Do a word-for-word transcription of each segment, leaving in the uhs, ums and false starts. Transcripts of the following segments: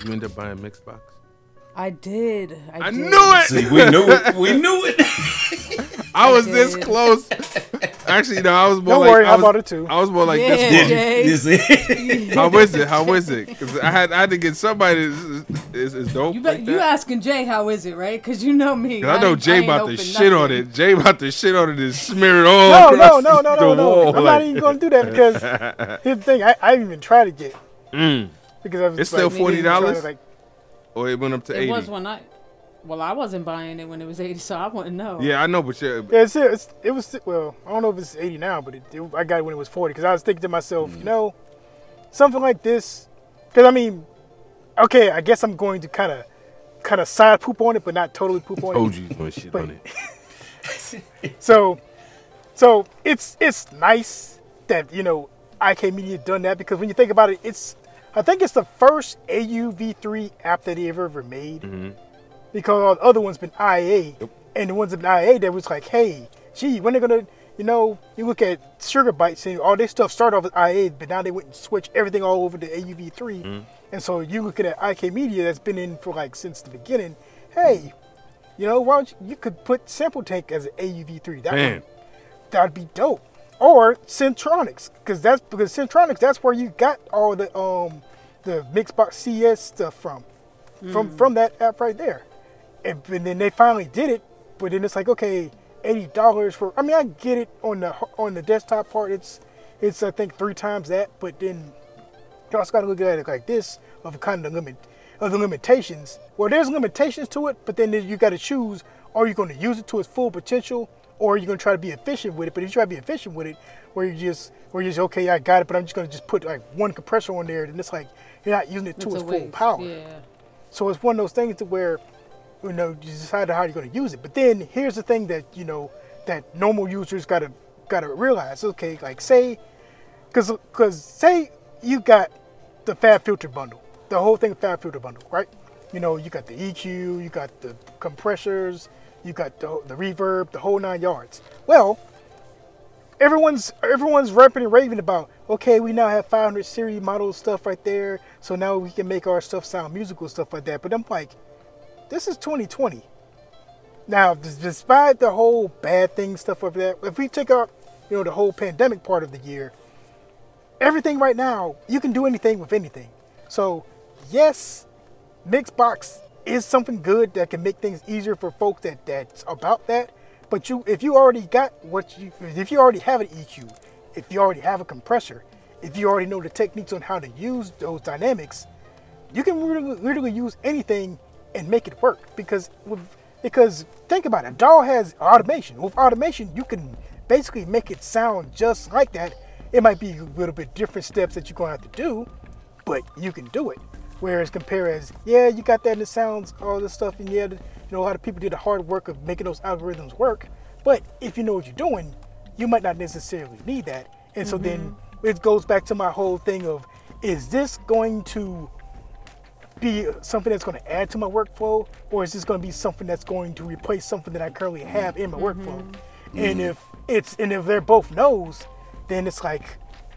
you end up buying Mixbox? I did. I, I did. knew it. See, we knew it. We knew it. I was I this did. close. Actually, no, I was more Don't like worry, I I was, bought it too. I was more like Yeah, this one. Jay. You see? How is it? How is it? Because I had I had to get somebody is is, is dope. You, like bet, that. you asking Jay how is it, right? Because you know me. 'Cause I know ain't- Jay ain't about to open shit on nothing. it. Jay about to shit on it and smear it all No, across no, no, no, the no, no. wall. I'm like, not even going to do that because here's the thing. I, I haven't even tried it yet. Mm. Because I was It's like, still maybe forty dollars? trying to, like, Or it went up to It eighty. was when I. Well, I wasn't buying it when it was eighty, so I wouldn't know. Yeah, I know, but yeah, Yeah, it's, it's, it was, well, I don't know if it's eighty now, but it, it, I got it when it was forty because I was thinking to myself, you know, something like this, because I mean, okay, I guess I'm going to kind of kind of side poop on it, but not totally poop on told it. you you going shit But- on it. So, so it's it's nice that, you know, I K Media done that because when you think about it, it's, I think it's the first A U V three app that they ever, ever made. Mhm. Because all the other ones been I A, Yep. and the ones in I A that was like, hey, gee, when they're gonna, you know, you look at Sugar Bites and all this stuff started off as I A, but now they went and switched everything all over to A U V three, Mhm. and so you looking at I K Media that's been in for like since the beginning. Hey, you know, why don't you, you could put Sample Tank as an A U V three? That Man. would, that'd be dope. Or Centronics, because that's because Centronics that's where you got all the um the Mixbox C S stuff from, from from that app right there. And, and then they finally did it, but then it's like, okay, eighty dollars for. I mean, I get it on the on the desktop part. It's it's I think three times that, but then you also got to look at it like this of kind of the limit of the limitations. Well, there's limitations to it, but then you got to choose: are you going to use it to its full potential, or are you going to try to be efficient with it? But if you try to be efficient with it, where you just where you just okay, I got it, but I'm just going to just put like one compressor on there, then it's like you're not using it to It's its a full waste. power. Yeah. So it's one of those things to where, you know, you decide how you're going to use it. But then here's the thing that, you know, that normal users got to got to realize. Okay, like say, because because say you got the Fab Filter bundle, the whole thing Fab Filter bundle, right? You know, you got the E Q, you got the compressors, you got the, the reverb, the whole nine yards. Well, everyone's everyone's rapping and raving about, okay, we now have five hundred series model stuff right there, so now we can make our stuff sound musical, stuff like that. But I'm like, this is twenty twenty. Now, d- despite the whole bad thing stuff over there, if we take out, you know, the whole pandemic part of the year, everything right now, you can do anything with anything. So, yes, Mixbox is something good that can make things easier for folks that that's about that. But you, if you already got what you, if you already have an E Q, if you already have a compressor, if you already know the techniques on how to use those dynamics, you can literally, literally use anything and make it work. Because with, because think about it, D A W has automation. With automation, you can basically make it sound just like that. It might be a little bit different steps that you're gonna have to do, but you can do it. Whereas compare as, yeah, you got that and it sounds all this stuff, and yeah, you know, a lot of people did the hard work of making those algorithms work. But if you know what you're doing, you might not necessarily need that. And so then it goes back to my whole thing of, is this going to be something that's going to add to my workflow, or is this going to be something that's going to replace something that I currently have in my workflow? And if it's and if they're both no's, then it's like,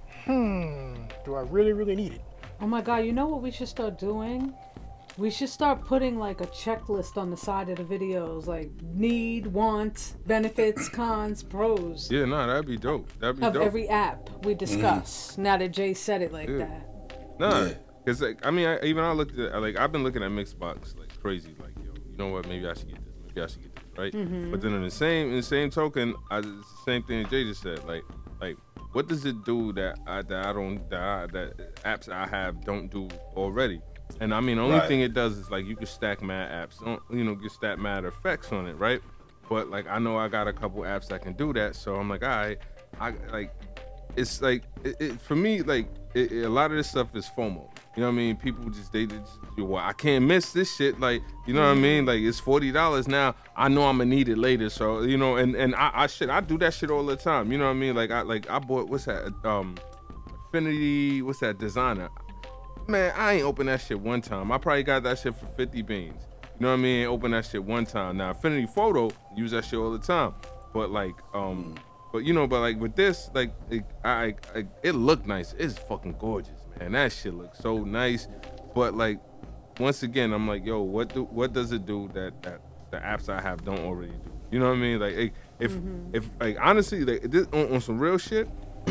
hmm, do I really, really need it? Oh my God, you know what we should start doing? We should start putting like a checklist on the side of the videos, like need, want, benefits, cons, pros Yeah, no, that'd be dope. That'd be of dope. every app we discuss. Now that Jay said it like Yeah. that. Nah, Yeah. cause like I mean, I, even I looked at like I've been looking at Mixbox like crazy. Like, yo, you know what? Maybe I should get this. Maybe I should get this, right? But then in the same in the same token, I, it's the same thing that Jay just said. Like, like what does it do that I that I don't that I, that apps I have don't do already? And I mean, the only Right. thing it does is like you can stack mad apps, don't- you know, get stack mad effects on it, right? But like I know I got a couple apps that can do that, so I'm like, all right, I like. It's like it, it, for me, like it, it- a lot of this stuff is FOMO. You know what I mean? People just they just well, I can't miss this shit. Like, you know what I mean? Like it's forty dollars now. I know I'm gonna need it later. So you know, and and I, I shit, I do that shit all the time. You know what I mean? Like I like I bought what's that? Um, Affinity. What's that? Designer. Man, I ain't opened that shit one time. I probably got that shit for fifty beans. You know what I mean? Open that shit one time. Now Affinity Photo, use that shit all the time. But like, um, but you know, but like with this, like, it, I, I, it looked nice. It's fucking gorgeous, man. That shit looks so nice. But like, once again, I'm like, yo, what do what does it do that that the apps I have don't already do? You know what I mean? Like, eh, if Mm-hmm. if like honestly, like this, on, on some real shit,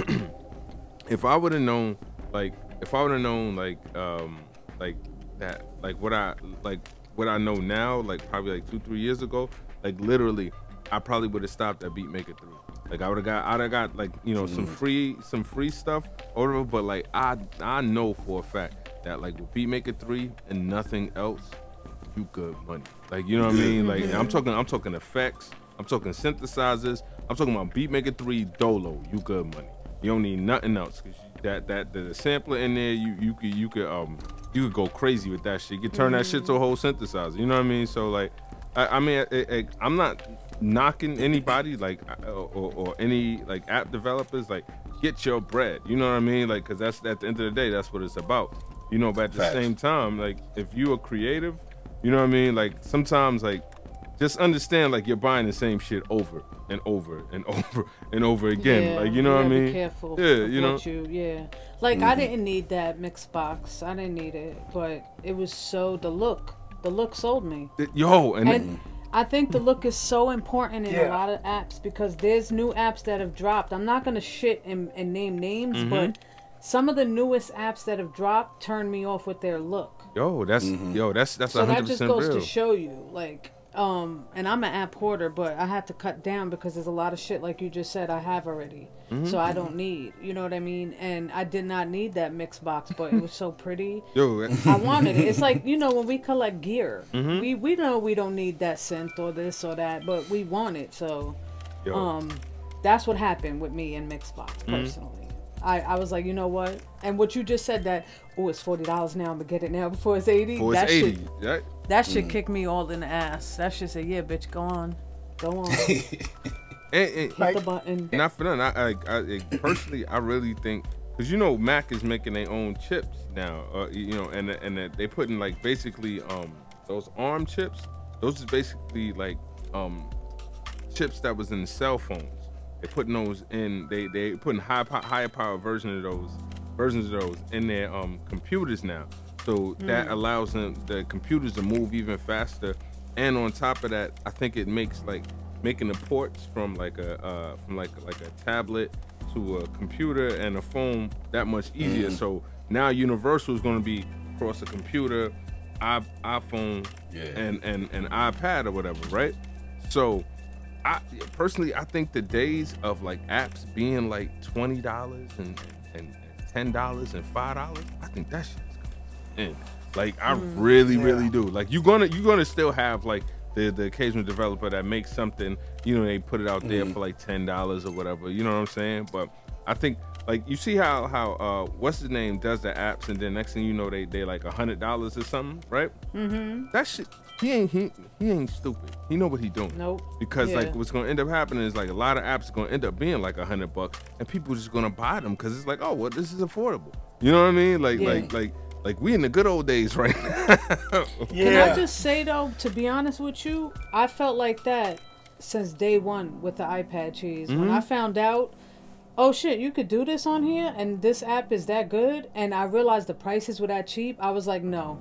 if I would have known, like, if I would have known, like, um, like that, like what I like what I know now, like probably like two three years ago, like literally, I probably would have stopped at Beatmaker three. Like I would have got, I'd have got like you know some free, some free stuff or whatever. But like I, I know for a fact that like with Beatmaker three and nothing else, you good money. Like you know what I mean? Like I'm talking, I'm talking effects, I'm talking synthesizers, I'm talking about Beatmaker three Dolo. You good money. You don't need nothing else. Cause that that the sampler in there, you you could you could um you could go crazy with that shit. You could turn that shit to a whole synthesizer. You know what I mean? So like, I, I mean, I, I, I'm not knocking anybody like or, or, or any like app developers. Like, get your bread. You know what I mean? Like, cause that's at the end of the day, that's what it's about. You know, but at the Facts. same time, like if you are creative, you know what I mean? Like sometimes like just understand like you're buying the same shit over and over and over and over again. Yeah, like you know what I gotta mean? Be careful. Yeah, of you know. what you, yeah. Like Mm-hmm. I didn't need that mixed box. I didn't need it, but it was so the look. The look sold me. It- Yo, and, And I think the look is so important in a Yeah. lot of apps because there's new apps that have dropped. I'm not gonna shit and, and name names, Mm-hmm. but some of the newest apps that have dropped turn me off with their look. yo, that's yo, that's that's So one that hundred just percent goes real. to show you, like, um, and I'm an app hoarder, but I had to cut down because there's a lot of shit, like you just said, I have already. Mm-hmm. So I don't need, you know what I mean? And I did not need that mix box, but it was so pretty. Yo, I wanted it. It's like, you know, when we collect gear, Mm-hmm. we, we know we don't need that synth or this or that, but we want it. So yo. um, that's what happened with me and Mixbox Mm-hmm. personally. I, I was like, you know what? And what you just said that, oh, it's forty dollars now, I'm going to get it now before it's eighty. For that it's eighty, shit, right? that Mm. shit kicked me all in the ass. That shit said, yeah, bitch, go on. Go on. Hit And, and, Like- the button. not for nothing. I, I, I I- personally, I really think because you know Mac is making their own chips now. Uh, you know, and and they putting like basically um those ARM chips. Those is basically like um chips that was in the cell phones. They putting those in. They they putting high po- higher power version of those versions of those in their um computers now. So that allows them the computers to move even faster. And on top of that, I think it makes like making the ports from like a uh, from like like a tablet to a computer and a phone that much easier. So now Universal is going to be across a computer, i iPhone, Yeah. and and and iPad or whatever, right? So I personally, I think the days of like apps being like twenty dollars and and ten dollars and five dollars, I think that shit is going in. Like I really, really do. Like you're gonna you're gonna still have like the the occasional developer that makes something, you know, they put it out there for like ten dollars or whatever. You know what I'm saying? But I think like you see how how uh what's his name does the apps and then next thing you know they they like a hundred dollars or something, right? Mm-hmm. That shit. He ain't he, he ain't stupid. He know what he doing. Nope. Because Yeah. like what's gonna end up happening is like a lot of apps are gonna end up being like a hundred bucks, and people just gonna buy them because it's like, oh well, this is affordable. You know what I mean? Like Yeah. like like like we in the good old days right now. Yeah. Can I just say though, to be honest with you, I felt like that since day one with the iPad cheese. When I found out, oh shit, you could do this on here, and this app is that good, and I realized the prices were that cheap, I was like, no.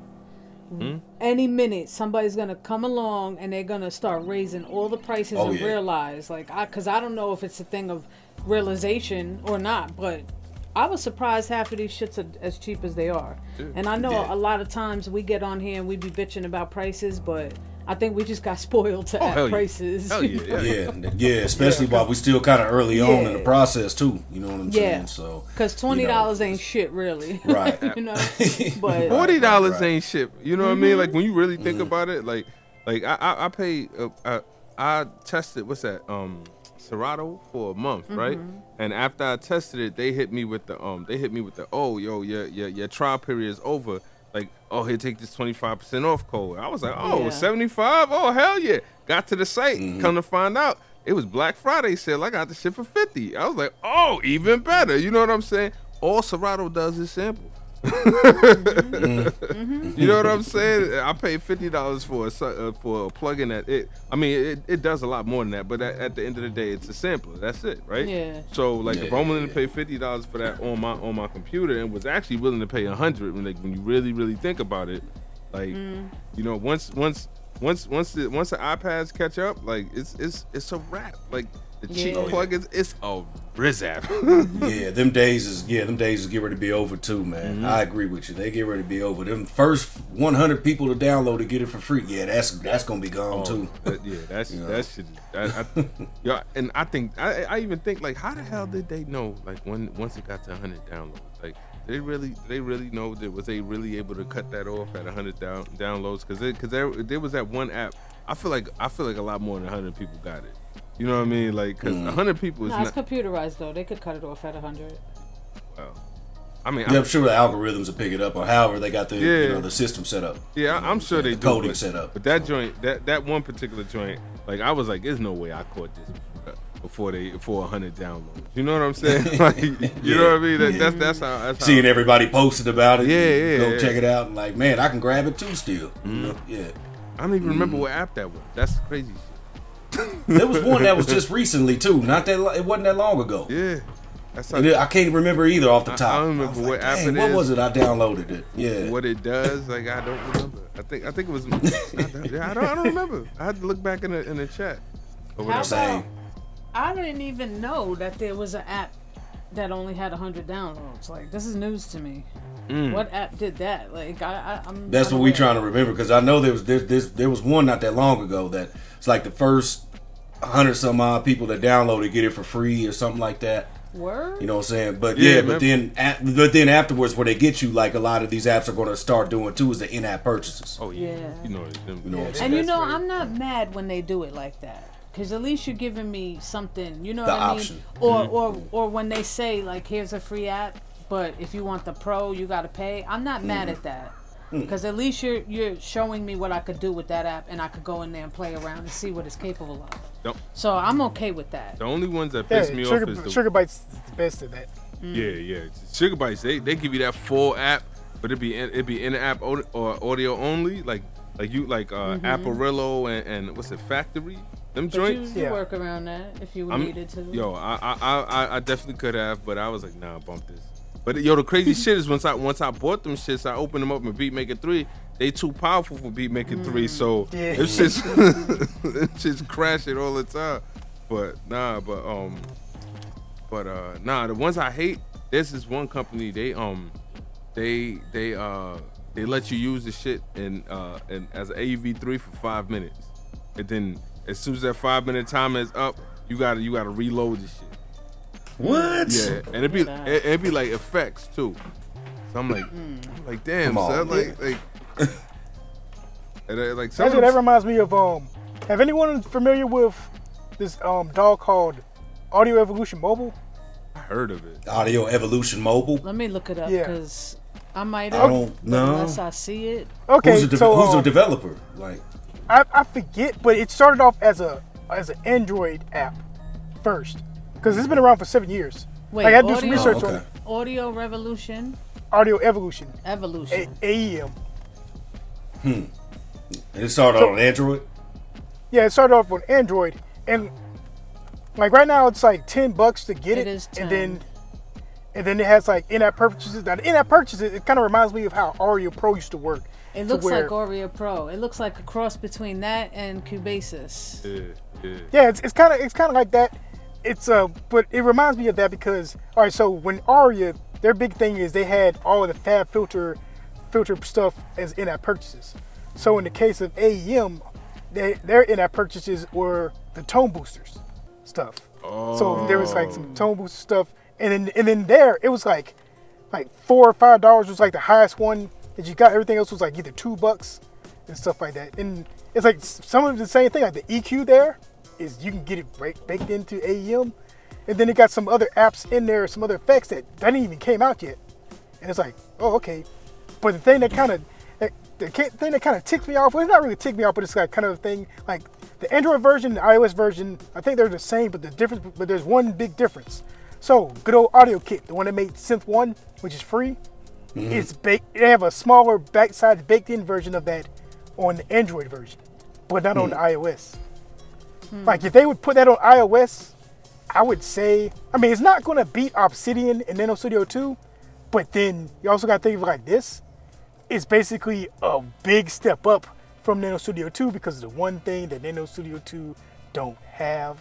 Any minute, somebody's gonna come along and they're gonna start raising all the prices Oh, and yeah. realize, like, I, cause I don't know if it's a thing of realization or not, but I was surprised half of these shits are as cheap as they are. And I know Yeah. a lot of times we get on here and we be bitching about prices, but I think we just got spoiled to Oh, app hell yeah. prices. Hell yeah, yeah. Yeah, yeah, especially while we still kind of early on in the Yeah. process too. You know what I'm Yeah. saying? So, Cause twenty you know, dollars ain't shit really. Right. you know. But Forty dollars right. ain't shit. You know what I mean? Like when you really think about it, like like I I, I paid uh, I, I tested what's that um Serato for a month, right? And after I tested it, they hit me with the um they hit me with the oh yo your your your trial period is over. Like, oh, here, take this twenty-five percent off code. I was like, oh, Yeah. seventy-five? Oh, hell yeah. Got to the site. Come to find out, it was Black Friday sale. I got the shit for fifty. I was like, oh, even better. You know what I'm saying? All Serato does is sample. You know what I'm saying? I paid fifty dollars for a su- uh, for a plugin that it. I mean, it, it does a lot more than that, but at, at the end of the day, it's a sampler. That's it, right? Yeah. So like, if Yeah, I'm willing yeah, to pay fifty dollars for that on my on my computer, and was actually willing to pay a hundred, when like when you really really think about it, Like, Mm. you know, once once once once the once the iPads catch up, like it's it's it's a wrap. Like the cheap Yeah. plug is it's a rizap. Yeah, them days is yeah, them days is get ready to be over too, man. Mm-hmm. I agree with you. They get ready to be over. Them first one hundred people to download to get it for free. Yeah, that's that's gonna be gone Oh, too. that- yeah, that's Yeah. that shit. I, I, yeah, and I think I, I even think like, how the hell did they know? Like when once it got to one hundred downloads, like they really they really know that was they really able to cut that off at one hundred down, downloads? Because because there there was that one app. I feel like I feel like a lot more than one hundred people got it. You know what I mean? Like because Mm. one hundred people is Nah, it's not. computerized though. They could cut it off at one hundred. Well, I mean, Yeah, I, I'm sure the algorithms will pick it up, or however they got the Yeah. you know the system set up. yeah, You know I'm what sure they saying? do. the coding but, set up. But that joint, that that one particular joint, like I was like, there's no way I caught this before they before one hundred downloads. You know what I'm saying? Like, you Yeah. know what I mean? That, Yeah. that's that's how. That's how Seeing everybody posted about it, Yeah, and yeah, go yeah. check it out, and like, man, I can grab it too still. You know? Yeah. I don't even remember Mm. what app that was. That's crazy There was one that was just recently too. Not that lo- it wasn't that long ago. shit. Yeah. That's how, And it- I can't remember either off the I- I top. don't remember was what like, app "Dang, it what is." was it? I downloaded it. Yeah. what it does. Like I don't remember. I think I think it was. I don't, yeah, I don't. I don't remember. I had to look back in the in the chat. Or How whatever. Same. about, I didn't even know that there was an app that only had one hundred downloads. Like, this is news to me. Mm. What app did that? Like, I, I I'm. That's what we unaware. trying to remember because I know there was there, there, there was one not that long ago that it's like the first hundred some odd people that downloaded get it for free or something like that. Word. You know what I'm saying? But Yeah, yeah, man. but then at, but then afterwards, where they get you, like a lot of these apps are going to start doing too, is the in-app purchases. Oh yeah. Yeah. You know. Them, You know what I'm And saying? you know, That's I'm right. not mad when they do it like that. Cause at least you're giving me something, you know The what I mean? option. Or Mm-hmm. or or when they say like, here's a free app, but if you want the pro, you gotta pay. I'm not mad Mm-hmm. at that. Mm. Cause at least you're you're showing me what I could do with that app, and I could go in there and play around and see what it's capable of. Don't- So I'm okay with that. The only ones that Yeah, piss me Sugar, off is the Sugar Bites is the best of that. yeah yeah Sugar Bites. They they give you that full app, but it be in, it be in app or audio only. Like like you like uh, Apparillo and, and what's it Factory. Them But you, joints. you Yeah. work around that if you I'm- needed to. Yo, I, I I I definitely could have, but I was like, nah, bump this. But yo, the crazy shit is once I once I bought them shits, I opened them up in Beatmaker three. They too powerful for Beatmaker three, so Yeah. them shits them shits crashing all the time. But nah, but um, but uh, nah, the ones I hate. There's this one company. They um, they they uh they let you use the shit in uh in, as an A U V three for five minutes, and then as soon as that five minute timer is up, you gotta you gotta reload the shit. What? Yeah, and it'd be Nah. it, it'd be like effects too. So I'm like, I'm like damn, Come on, son, like like, and, uh, like some of Actually, that them- reminds me of um. Have anyone familiar with this um dog called Audio Evolution Mobile? I heard of it. Audio Evolution Mobile. Let me look it up Yeah. because I might I have. don't but know. Unless I see it. Okay, Who's the de- so who's the um, developer? Like, I, I forget, but it started off as a as an Android app first, because it's been around for seven years. Wait, I got to do some audio- research Oh, okay. on Audio Revolution, Audio Evolution, Evolution. A- AEM. and it started So- on Android. Yeah, it started off on Android, and like right now it's like ten bucks to get It it, is and ten. then and then it has like in-app purchases. Now the in-app purchases, it kind of reminds me of how Audio Pro used to work. It to looks where- like Audio Pro. It looks like a cross between that and Cubasis. Yeah, yeah. Yeah, it's it's kind of it's kind of like that. It's uh, but it reminds me of that because all right, so when Aria, their big thing is they had all of the Fab Filter, filter stuff as in-app purchases. So in the case of A E M, they, their in-app purchases were the tone boosters stuff. So there was like some tone booster stuff, and then and then there it was like like four or five dollars was like the highest one that you got. Everything else was like either two bucks and stuff like that. And it's like some of the same thing. Like the E Q there is you can get it right, baked into A E M, and then it got some other apps in there, some other effects that that didn't even came out yet. And it's like, oh okay. But the thing that kind of that, the ca- thing that kind of ticked me off, well, it's not really ticked me off, but it's like kind of a thing like the Android version, the iOS version. I think they're the same, but the difference, but there's one big difference. So good old Audio Kit, the one that made Synth One, which is free, it's baked. They have a smaller backside baked-in version of that on the Android version, but not on the iOS. Like if they would put that on iOS, I would say, I mean, it's not going to beat Obsidian and Nano Studio two, but then you also got to think of it like this. it's basically a big step up from Nano Studio two because the one thing that Nano Studio two don't have.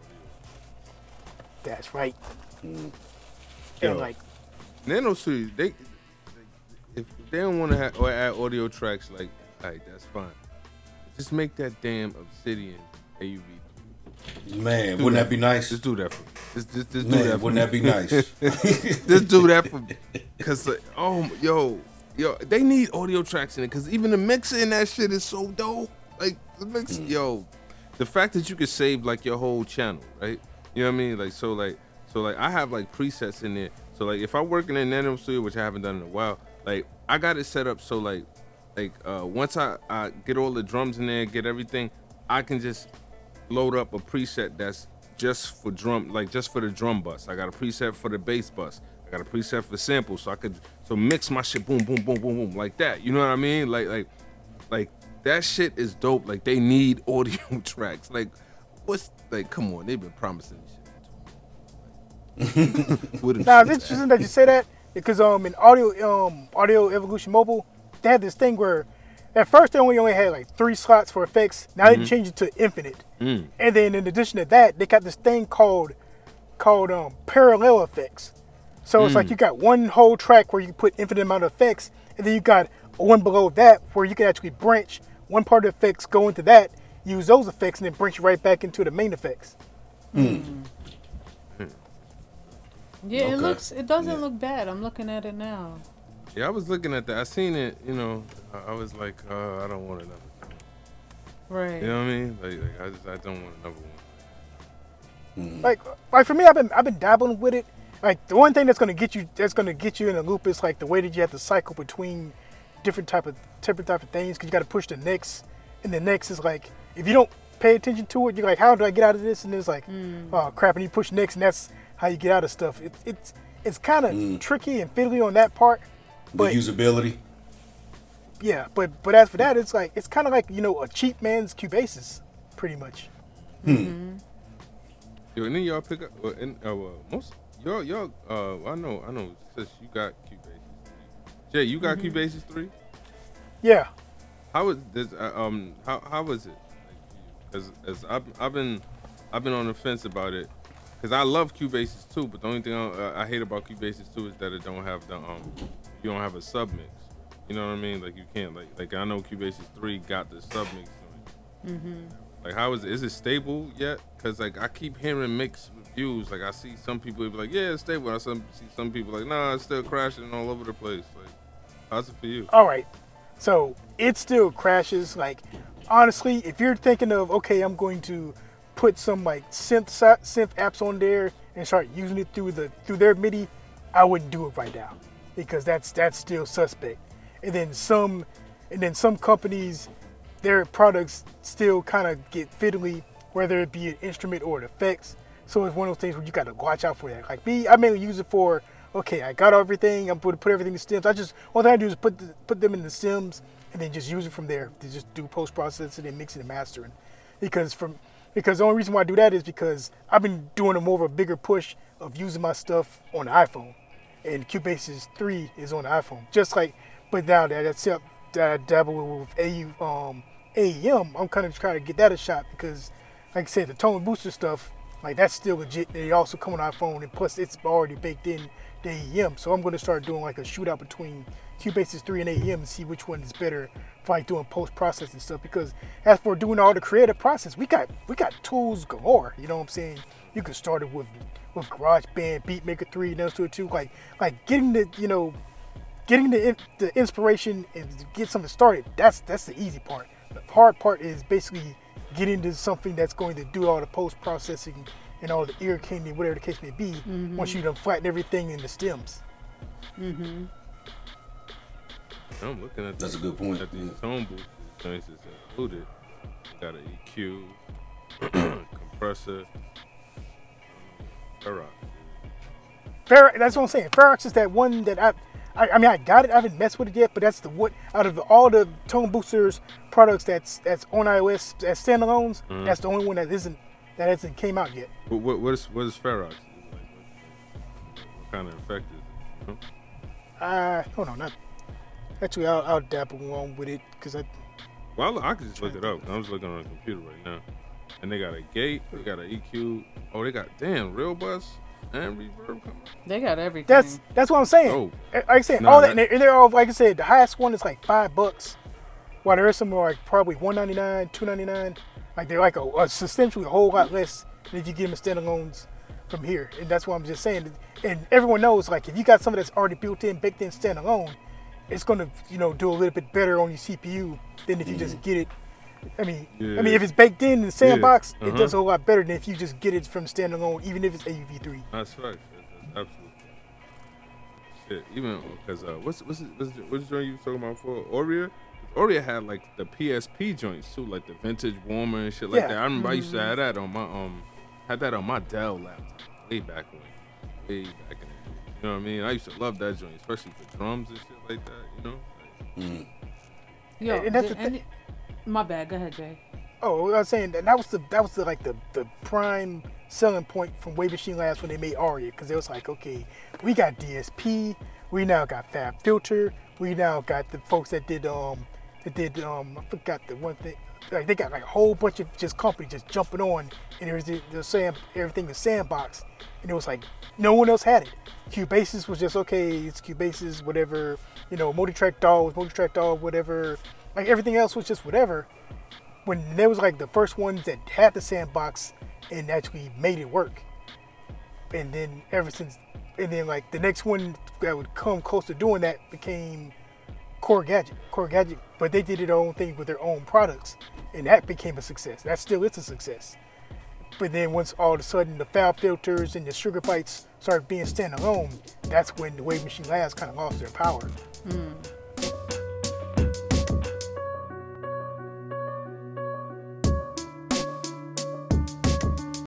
That's right. Yo. And like, Nano Studio, they if they don't want to have or add audio tracks, like, alright, that's fine. Just make that damn Obsidian A U V. Man, Do wouldn't that. that be nice? Just do that for me. Just, just, just Man, do that for wouldn't me. that be nice? Just do that for me. Cause like, oh, yo, yo, they need audio tracks in it. Cause even the mixer in that shit is so dope. Like the mix, Mm. yo, the fact that you could save like your whole channel, right? You know what I mean? Like so, like so, like I have like presets in there. So like if I'm working in Nano Studio, which I haven't done in a while, like I got it set up so like, like uh, once I, I get all the drums in there, get everything, I can just load up a preset that's just for drum, like just for the drum bus. I got a preset for the bass bus. I got a preset for samples, so I could so mix my shit, boom, boom, boom, boom, boom, like that. You know what I mean? Like, like, like that shit is dope. Like they need audio tracks. Like, what's like? Come on, they've been promising this shit. With them now it's shits interesting at. that you say that because um in audio um Audio Evolution Mobile they had this thing where at first they only only had like three slots for effects. Now they changed it to infinite. Mm. And then in addition to that, they got this thing called called um, parallel effects. So it's like you got one whole track where you can put infinite amount of effects, and then you got one below that where you can actually branch one part of the effects, go into that, use those effects, and then branch right back into the main effects. Yeah, it Okay. looks. It doesn't Yeah. look bad. I'm looking at it now. Yeah, I was looking at that. I seen it. You know, I, I was like, uh, I don't want another. Right. You know what I mean? Like, like I just, I don't want another one. Like, like for me, I've been I've been dabbling with it. Like the one thing that's gonna get you that's gonna get you in a loop is like the way that you have to cycle between different type of different type of things because you got to push the next, and the next is like if you don't pay attention to it, you're like, how do I get out of this? And it's like, oh crap, and you push next, and that's how you get out of stuff. It, it's it's kind of tricky and fiddly on that part, The but usability. yeah, but but as for that, it's like it's kind of like you know a cheap man's Cubasis, pretty much. Yo, and then y'all pick up, uh, and uh, well, most y'all, y'all, uh, I know, I know, since you got Cubasis three. Jay, you got Cubasis three. Yeah. How was this? Uh, um, how how was it? Because as I've I've been I've been on the fence about it. Cause I love Cubasis too, but the only thing I, I hate about Cubasis too is that it don't have the um, you don't have a sub mix. You know what I mean? Like you can't like like I know Cubasis three got the sub mix on it. Like how is it? Is it stable yet? Cause like I keep hearing mixed reviews. Like I see some people be like, yeah, it's stable. I some, see some people like, nah, it's still crashing all over the place. Like, how's it for you? All right. So it still crashes. Like, honestly, if you're thinking of, okay, I'm going to put some like synth synth apps on there and start using it through the through their MIDI, I wouldn't do it right now because that's that's still suspect. And then some, and then some companies, their products still kind of get fiddly, whether it be an instrument or an effects. So it's one of those things where you got to watch out for that. Like me, I mainly use it for, okay, I got everything. I'm going to put everything in stems. I just, all I do is put the, put them in the stems and then just use it from there to just do post processing and mixing and mastering. Because from, because the only reason why I do that is because I've been doing a more of a bigger push of using my stuff on the iPhone, and Cubasis three is on the iPhone. Just like, but now that that's up, that I dabble with A U, um, A E M, I'm kind of trying to get that a shot because, like I said, the tone booster stuff, like that's still legit. They also come on iPhone, and plus it's already baked in the A E M. So I'm going to start doing like a shootout between Cubasis three and A E M and see which one is better for like doing post processing stuff. Because as for doing all the creative process, we got we got tools galore. You know what I'm saying? You can start it with with GarageBand, Beatmaker three, Nano Studio two, like like getting the you know getting the the inspiration and get something started. That's that's the easy part. The hard part is basically getting to something that's going to do all the post processing and all the ear candy, whatever the case may be. Mm-hmm. Once you done flatten everything in the stems. Mm-hmm. I'm looking at That's the, a good point. At these Yeah. tone boosters, things that's included. You got an E Q, compressor, Ferox. Fer- that's what I'm saying. Ferox is that one that I, I, I mean, I got it. I haven't messed with it yet, but that's the what out of the, all the tone boosters products that's that's on iOS as standalones. Mhm. That's the only one that isn't that hasn't came out yet. What, what, what is what is Ferox? Like, what, what kind of effect is it? Uh, hold on, not. Actually, I'll, I'll dabble along with it because I. Well, I could just look it up. I'm just looking on the computer right now, and they got a gate, they got an E Q. Oh, they got damn real bus and reverb coming. They got everything. That's that's what I'm saying. Oh. Like I said, Nah, all that, that- and they're all like I said. The highest one is like five bucks, while there is some are like probably one ninety nine, two ninety nine. Like they're like a, a substantially a whole lot less than if you give them standalones from here. And that's what I'm just saying. And everyone knows like if you got something that's already built in, baked in standalone, it's gonna you know do a little bit better on your C P U than if you just get it. I mean, Yeah. I mean if it's baked in the sandbox, Yeah. it does a Uh-huh. whole lot better than if you just get it from standalone, even if it's A U V three. That's right. That's absolutely. Shit, even because uh, what's what's what's what's joint you was talking about for Aurea? Aurea had like the P S P joints too, like the vintage warmer and shit like Yeah. that. I remember I used to have that on my um, had that on my Dell laptop way back when, way back in. You know what I mean? I used to love that joint, especially for drums and shit like that. You know? Like, Yo, And that's did the thi- any- my bad. Go ahead, Jay. Oh, I was saying that that was the that was the like the, the prime selling point from Wave Machine Labs when they made Aria, because it was like, okay, we got D S P, we now got Fab Filter, we now got the folks that did um that did um I forgot the one thing, like they got like a whole bunch of just companies just jumping on, and it was the, the sand everything was sandbox, and it was like no one else had it. Cubasis was just okay, it's Cubasis, whatever, you know, multi-track D A W was multi-track D A W, whatever, like everything else was just whatever. When there was like the first ones that had the sandbox and actually made it work, and then ever since, and then like the next one that would come close to doing that became Core Gadget. Core Gadget, but they did their own thing with their own products, and that became a success. That still is a success. But then once all of a sudden the Fab Filters and the Sugar Bites started being standalone, that's when the Wave Machine Labs kind of lost their power.